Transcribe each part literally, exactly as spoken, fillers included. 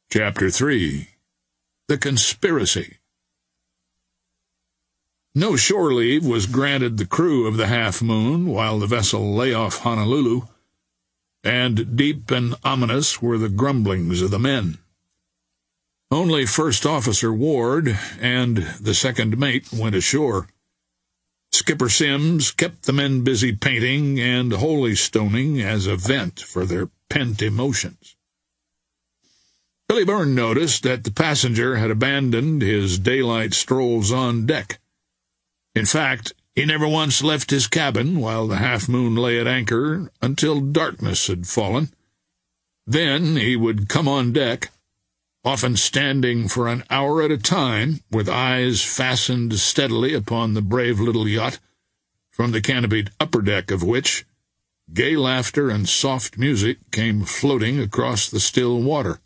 Chapter three. The Conspiracy. No shore leave was granted the crew of the Half Moon while the vessel lay off Honolulu, and deep and ominous were the grumblings of the men. Only First Officer Ward and the second mate went ashore. Skipper Sims kept the men busy painting and holystoning as a vent for their pent emotions. Billy Byrne noticed that the passenger had abandoned his daylight strolls on deck. In fact, he never once left his cabin while the Half Moon lay at anchor until darkness had fallen. Then he would come on deck, often standing for an hour at a time, with eyes fastened steadily upon the brave little yacht, from the canopied upper deck of which gay laughter and soft music came floating across the still water.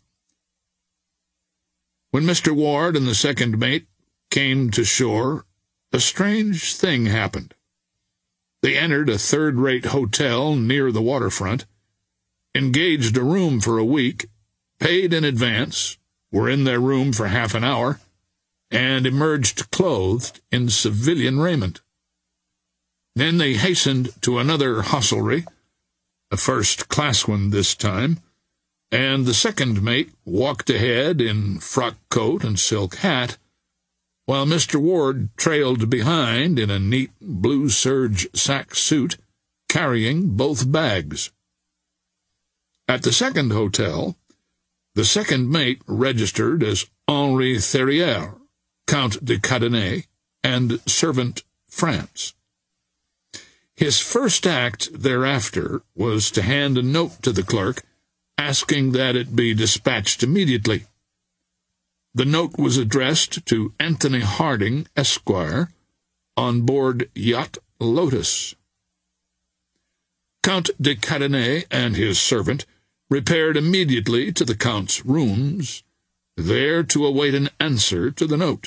When Mister Ward and the second mate came to shore, a strange thing happened. They entered a third-rate hotel near the waterfront, engaged a room for a week, paid in advance, were in their room for half an hour, and emerged clothed in civilian raiment. Then they hastened to another hostelry, a first-class one this time, and the second mate walked ahead in frock coat and silk hat, while Mister Ward trailed behind in a neat blue serge sack suit, carrying both bags. At the second hotel, the second mate registered as Henri Thérière, Count de Cadenet, and servant France. His first act thereafter was to hand a note to the clerk, asking that it be dispatched immediately. The note was addressed to Anthony Harding, Esquire, on board yacht Lotus. Count de Cadenet and his servant repaired immediately to the Count's rooms, there to await an answer to the note.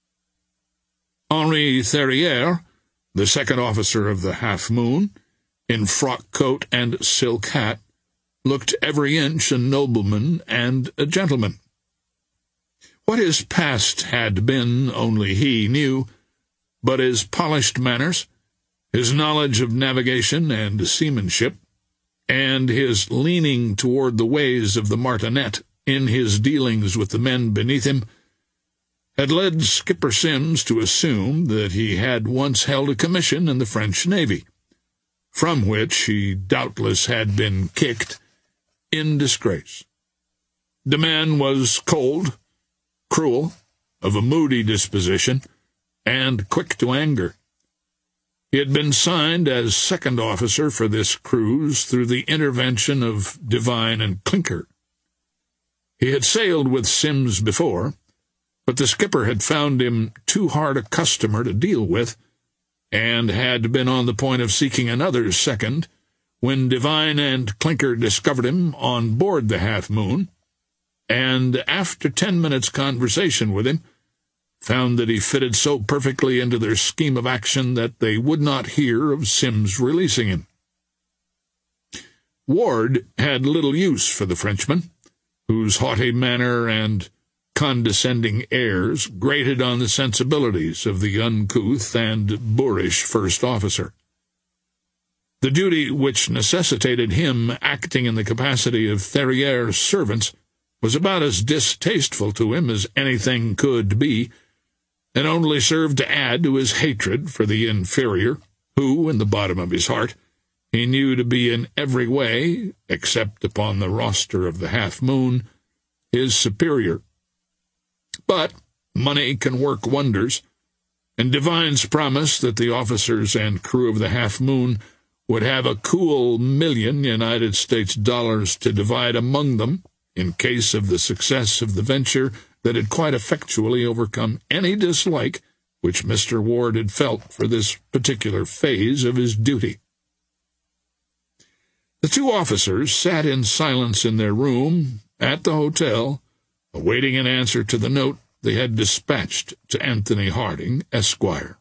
Henri Thérière, the second officer of the Half Moon, in frock coat and silk hat, looked every inch a nobleman and a gentleman. What his past had been only he knew, but his polished manners, his knowledge of navigation and seamanship, and his leaning toward the ways of the martinet in his dealings with the men beneath him, had led Skipper Sims to assume that he had once held a commission in the French Navy, from which he doubtless had been kicked in disgrace. The man was cold, cruel, of a moody disposition, and quick to anger. He had been signed as second officer for this cruise through the intervention of Devine and Clinker. He had sailed with Sims before, but the skipper had found him too hard a customer to deal with, and had been on the point of seeking another second when Devine and Clinker discovered him on board the Half Moon, and after ten minutes' conversation with him, found that he fitted so perfectly into their scheme of action that they would not hear of Sims releasing him. Ward had little use for the Frenchman, whose haughty manner and condescending airs grated on the sensibilities of the uncouth and boorish first officer. The duty which necessitated him acting in the capacity of Thérière's servants was about as distasteful to him as anything could be, and only served to add to his hatred for the inferior, who, in the bottom of his heart, he knew to be in every way, except upon the roster of the Half Moon, his superior. But money can work wonders, and Devine's promise that the officers and crew of the Half Moon would have a cool million United States dollars to divide among them in case of the success of the venture that had quite effectually overcome any dislike which Mister Ward had felt for this particular phase of his duty. The two officers sat in silence in their room at the hotel, awaiting an answer to the note they had dispatched to Anthony Harding, Esquire.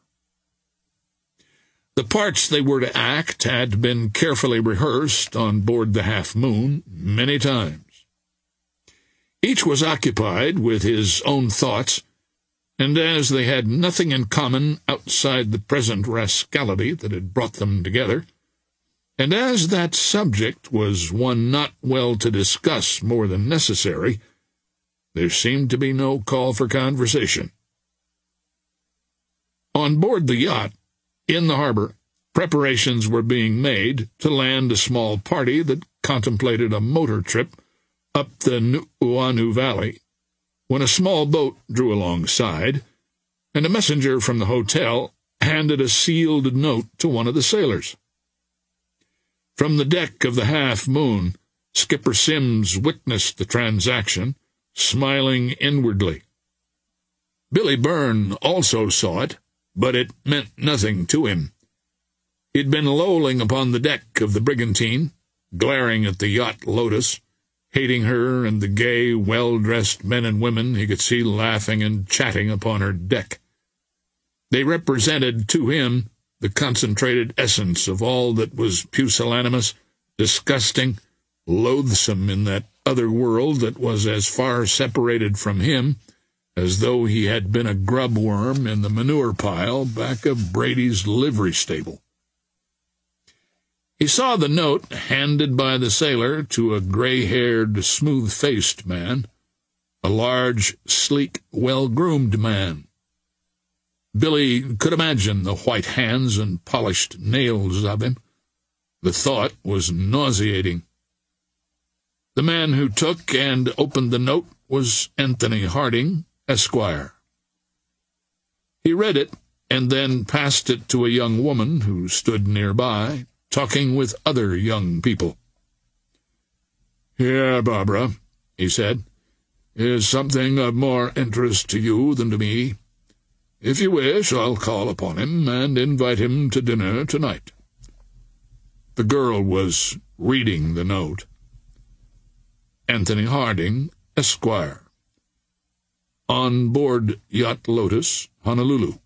The parts they were to act had been carefully rehearsed on board the Half Moon many times. Each was occupied with his own thoughts, and as they had nothing in common outside the present rascality that had brought them together, and as that subject was one not well to discuss more than necessary, there seemed to be no call for conversation. On board the yacht, in the harbor, preparations were being made to land a small party that contemplated a motor trip up the Nuuanu Valley, when a small boat drew alongside, and a messenger from the hotel handed a sealed note to one of the sailors. From the deck of the Half Moon, Skipper Sims witnessed the transaction, smiling inwardly. Billy Byrne also saw it, but it meant nothing to him. He'd been lolling upon the deck of the brigantine, glaring at the yacht Lotus, hating her and the gay, well-dressed men and women he could see laughing and chatting upon her deck. They represented to him the concentrated essence of all that was pusillanimous, disgusting, loathsome in that other world that was as far separated from him as though he had been a grub worm in the manure pile back of Brady's livery stable. He saw the note handed by the sailor to a gray-haired, smooth-faced man, a large, sleek, well-groomed man. Billy could imagine the white hands and polished nails of him. The thought was nauseating. The man who took and opened the note was Anthony Harding, Esquire. He read it and then passed it to a young woman who stood nearby, talking with other young people. "Here, Barbara," he said, "is something of more interest to you than to me. If you wish, I'll call upon him and invite him to dinner tonight." The girl was reading the note. Anthony Harding, Esquire. On board Yacht Lotus, Honolulu.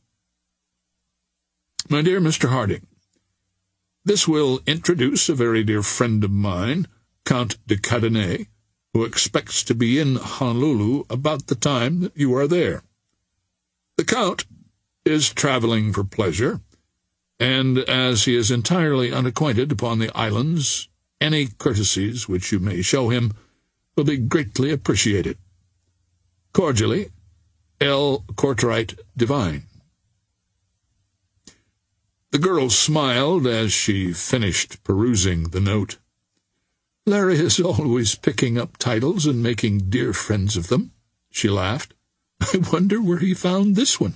My dear Mister Harding, this will introduce a very dear friend of mine, Count de Cadenet, who expects to be in Honolulu about the time that you are there. The Count is traveling for pleasure, and as he is entirely unacquainted upon the islands, any courtesies which you may show him will be greatly appreciated. Cordially, L. Cortright Devine. The girl smiled as she finished perusing the note. "Larry is always picking up titles and making dear friends of them," she laughed. "I wonder where he found this one."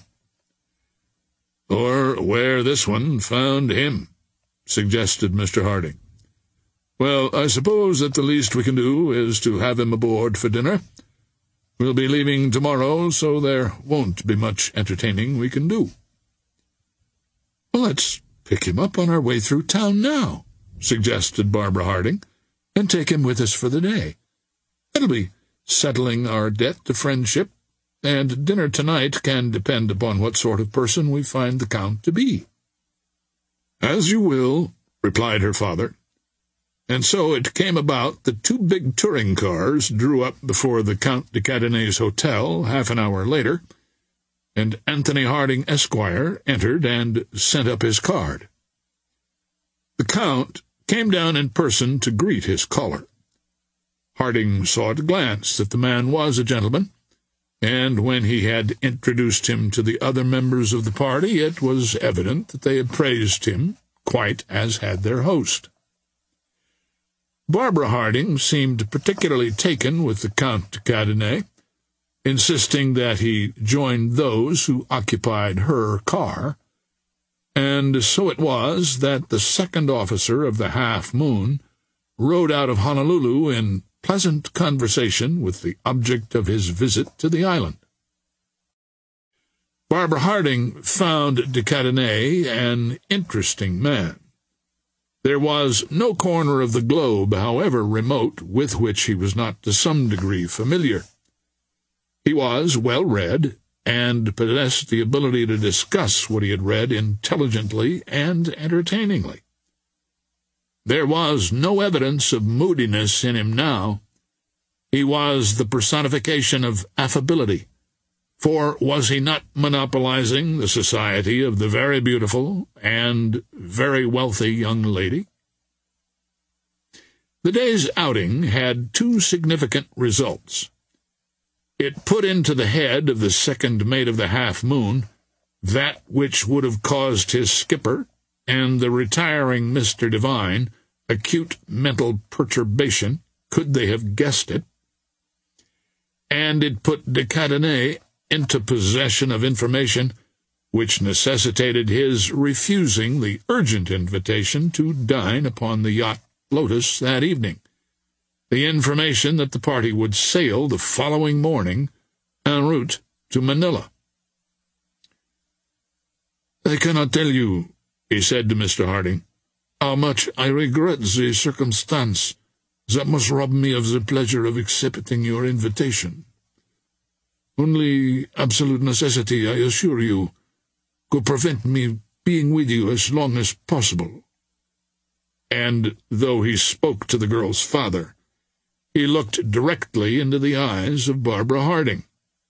"Or where this one found him," suggested Mister Harding. "Well, I suppose that the least we can do is to have him aboard for dinner. We'll be leaving tomorrow, so there won't be much entertaining we can do." "Well, let's pick him up on our way through town now," suggested Barbara Harding, "and take him with us for the day. That'll be settling our debt to friendship, and dinner tonight can depend upon what sort of person we find the Count to be." "As you will," replied her father. And so it came about that two big touring cars drew up before the Count de Cadenet's hotel half an hour later, and Anthony Harding, Esquire, entered and sent up his card. The Count came down in person to greet his caller. Harding saw at a glance that the man was a gentleman, and when he had introduced him to the other members of the party, it was evident that they had praised him quite as had their host. Barbara Harding seemed particularly taken with the Count de Cadenet, insisting that he join those who occupied her car, and so it was that the second officer of the Half Moon rode out of Honolulu in pleasant conversation with the object of his visit to the island. Barbara Harding found de Cadenet an interesting man. There was no corner of the globe, however remote, with which he was not to some degree familiar. He was well-read, and possessed the ability to discuss what he had read intelligently and entertainingly. There was no evidence of moodiness in him now, He was the personification of affability, for was he not monopolizing the society of the very beautiful and very wealthy young lady? The day's outing had two significant results. It put into the head of the second mate of the Half Moon that which would have caused his skipper and the retiring Mister Devine acute mental perturbation, could they have guessed it, and it put de Cadenet into possession of information which necessitated his refusing the urgent invitation to dine upon the yacht Lotus that evening, the information that the party would sail the following morning en route to Manila. "I cannot tell you," he said to Mister Harding, "how much I regret the circumstance that must rob me of the pleasure of accepting your invitation. Only absolute necessity, I assure you, could prevent me being with you as long as possible." And though he spoke to the girl's father, he looked directly into the eyes of Barbara Harding.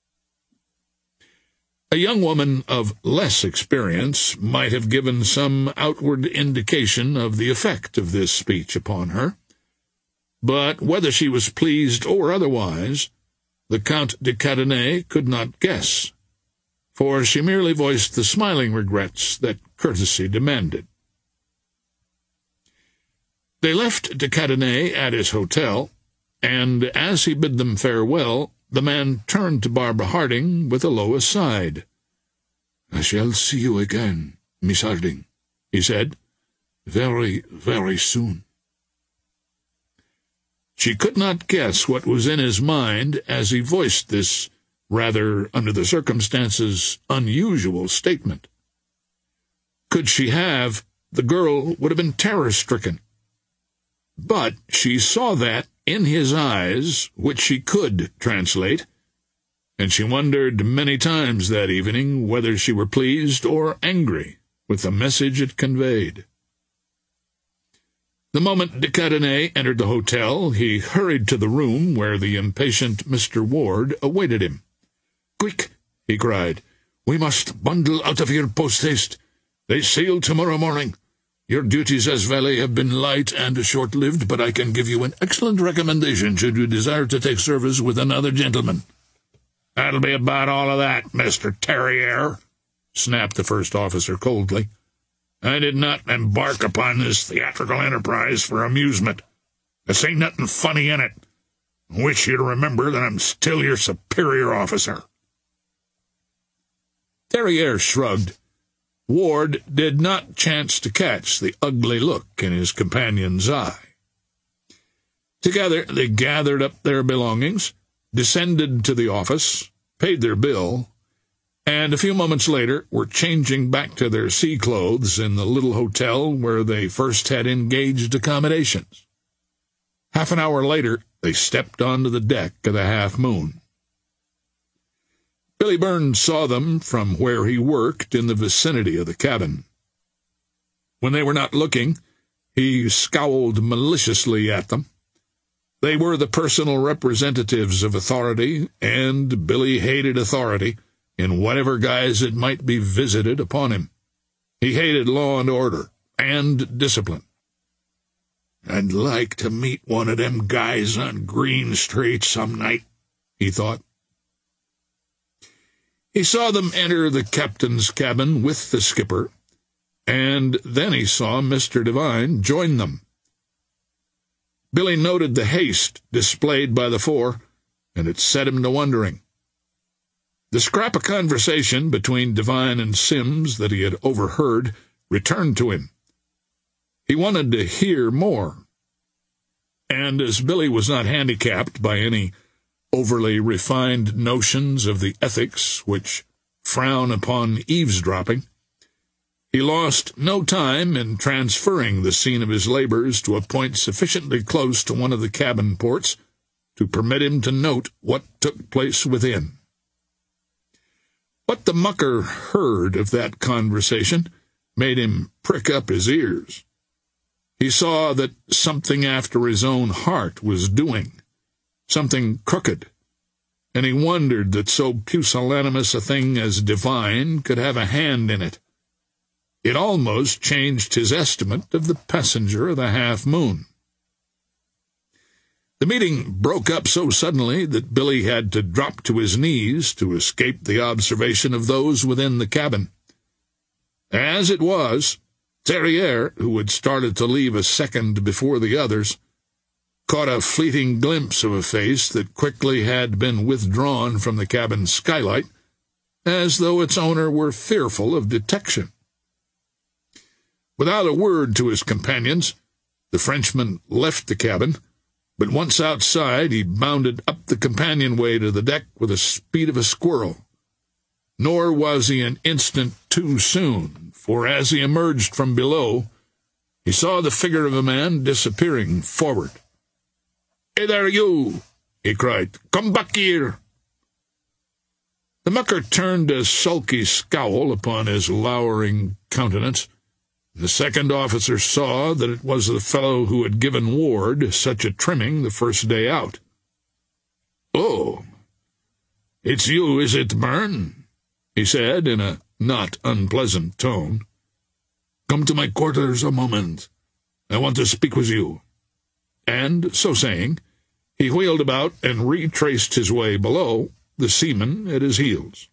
A young woman of less experience might have given some outward indication of the effect of this speech upon her, but whether she was pleased or otherwise, the Count de Cadenet could not guess, for she merely voiced the smiling regrets that courtesy demanded. They left de Cadenet at his hotel, and as he bid them farewell, the man turned to Barbara Harding with a low aside. "I shall see you again, Miss Harding," he said, "very, very soon." She could not guess what was in his mind as he voiced this, rather, under the circumstances, unusual statement. Could she have, the girl would have been terror-stricken. But she saw that in his eyes which she could translate, and she wondered many times that evening whether she were pleased or angry with the message it conveyed. The moment de Cadenet entered the hotel, he hurried to the room where the impatient Mister Ward awaited him. "Quick!" he cried. "We must bundle out of here post-haste. They sail tomorrow morning. Your duties as valet have been light and short-lived, but I can give you an excellent recommendation should you desire to take service with another gentleman." "That'll be about all of that, Mister Terrier," snapped the first officer coldly. "I did not embark upon this theatrical enterprise for amusement. This ain't nothing funny in it. I wish you to remember that I'm still your superior officer." Terrier shrugged. Ward did not chance to catch the ugly look in his companion's eye. Together they gathered up their belongings, descended to the office, paid their bill, and a few moments later were changing back to their sea clothes in the little hotel where they first had engaged accommodations. Half an hour later they stepped onto the deck of the Half Moon. Billy Burns saw them from where he worked in the vicinity of the cabin. When they were not looking, he scowled maliciously at them. They were the personal representatives of authority, and Billy hated authority in whatever guise it might be visited upon him. He hated law and order, and discipline. "I'd like to meet one of them guys on Green Street some night," he thought. He saw them enter the captain's cabin with the skipper, and then he saw Mister Devine join them. Billy noted the haste displayed by the four, and it set him to wondering. The scrap of conversation between Devine and Sims that he had overheard returned to him. He wanted to hear more, and as Billy was not handicapped by any overly refined notions of the ethics which frown upon eavesdropping, he lost no time in transferring the scene of his labors to a point sufficiently close to one of the cabin ports to permit him to note what took place within. What the mucker heard of that conversation made him prick up his ears. He saw that something after his own heart was doing, something crooked, and he wondered that so pusillanimous a thing as Devine could have a hand in it. It almost changed his estimate of the passenger of the Half Moon. The meeting broke up so suddenly that Billy had to drop to his knees to escape the observation of those within the cabin. As it was, Theriere, who had started to leave a second before the others, caught a fleeting glimpse of a face that quickly had been withdrawn from the cabin skylight, as though its owner were fearful of detection. Without a word to his companions, the Frenchman left the cabin, but once outside he bounded up the companionway to the deck with the speed of a squirrel. Nor was he an instant too soon, for as he emerged from below, he saw the figure of a man disappearing forward. "Hey there, you!" he cried. "Come back here!" The mucker turned a sulky scowl upon his lowering countenance. The second officer saw that it was the fellow who had given Ward such a trimming the first day out. "Oh, it's you, is it, Byrne?" he said in a not unpleasant tone. "Come to my quarters a moment. I want to speak with you." And, so saying, he wheeled about and retraced his way below, the seaman at his heels.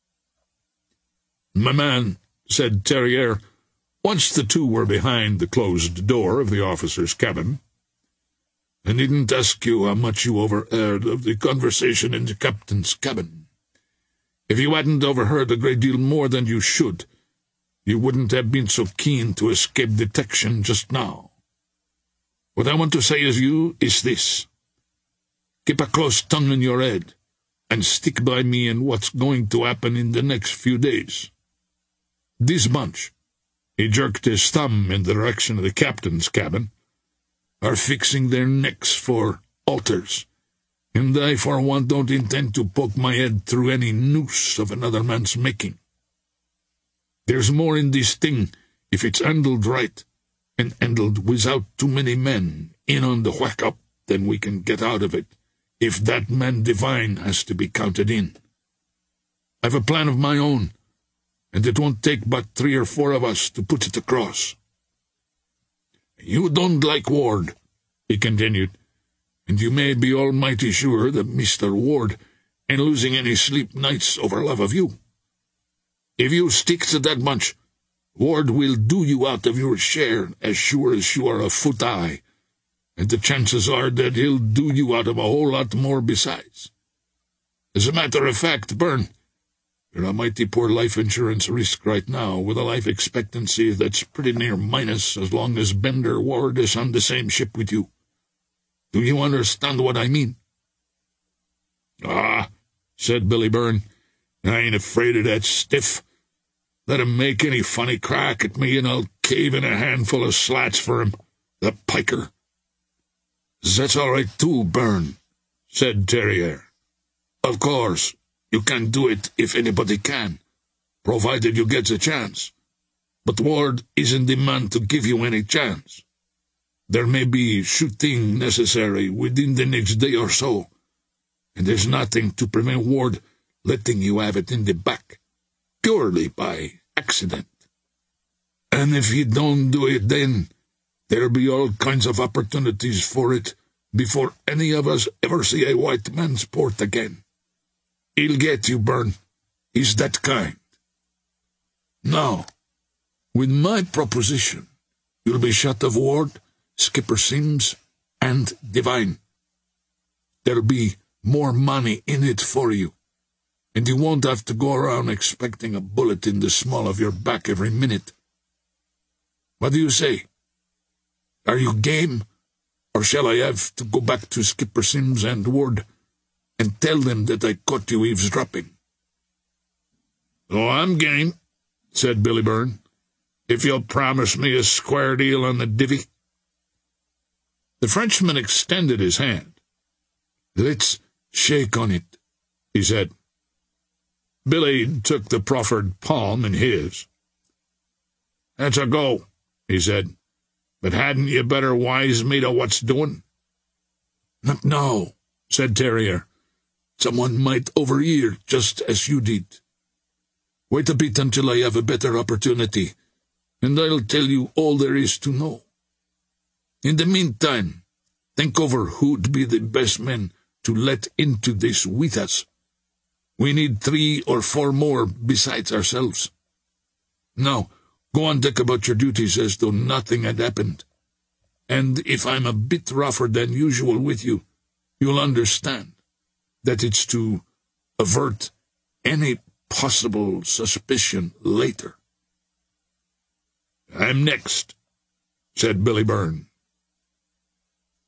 "My man," said Theriere, once the two were behind the closed door of the officer's cabin, "I needn't ask you how much you overheard of the conversation in the captain's cabin. If you hadn't overheard a great deal more than you should, you wouldn't have been so keen to escape detection just now. What I want to say is you is this. Keep a close tongue in your head, and stick by me in what's going to happen in the next few days. This bunch," he jerked his thumb in the direction of the captain's cabin, "are fixing their necks for altars, and I for one don't intend to poke my head through any noose of another man's making. There's more in this thing if it's handled right, and handled without too many men in on the whack-up than we can get out of it, if that man Devine has to be counted in. I've a plan of my own, and it won't take but three or four of us to put it across. You don't like Ward," he continued, "and you may be almighty sure that Mister Ward ain't losing any sleep nights over love of you. If you stick to that bunch, Ward will do you out of your share as sure as you are a foot high, and the chances are that he'll do you out of a whole lot more besides. As a matter of fact, Byrne, you're a mighty poor life insurance risk right now, with a life expectancy that's pretty near minus as long as Bender Ward is on the same ship with you. Do you understand what I mean?" "Ah," said Billy Byrne, "I ain't afraid of that stiff. Let him make any funny crack at me, and I'll cave in a handful of slats for him, the piker." "That's all right, too, Byrne," said Theriere. "Of course, you can do it if anybody can, provided you get the chance. But Ward isn't the man to give you any chance. There may be shooting necessary within the next day or so, and there's nothing to prevent Ward letting you have it in the back, purely by accident. And if he don't do it then, there'll be all kinds of opportunities for it before any of us ever see a white man's port again. He'll get you, Byrne. He's that kind. Now, with my proposition, you'll be shut of Ward, Skipper Sims, and Devine. There'll be more money in it for you, and you won't have to go around expecting a bullet in the small of your back every minute. What do you say? Are you game, or shall I have to go back to Skipper Sims and Ward and tell them that I caught you eavesdropping?" "Oh, I'm game," said Billy Byrne, "if you'll promise me a square deal on the divvy." The Frenchman extended his hand. "Let's shake on it," he said. Billy took the proffered palm in his. "That's a go," he said. "But hadn't you better wise me to what's doing?" "Not now," said Terrier. "Someone might overhear, just as you did. Wait a bit until I have a better opportunity, and I'll tell you all there is to know. In the meantime, think over who'd be the best men to let into this with us. We need three or four more besides ourselves. Now, go on deck about your duties as though nothing had happened. And if I'm a bit rougher than usual with you, you'll understand that it's to avert any possible suspicion later." "I'm next," said Billy Byrne.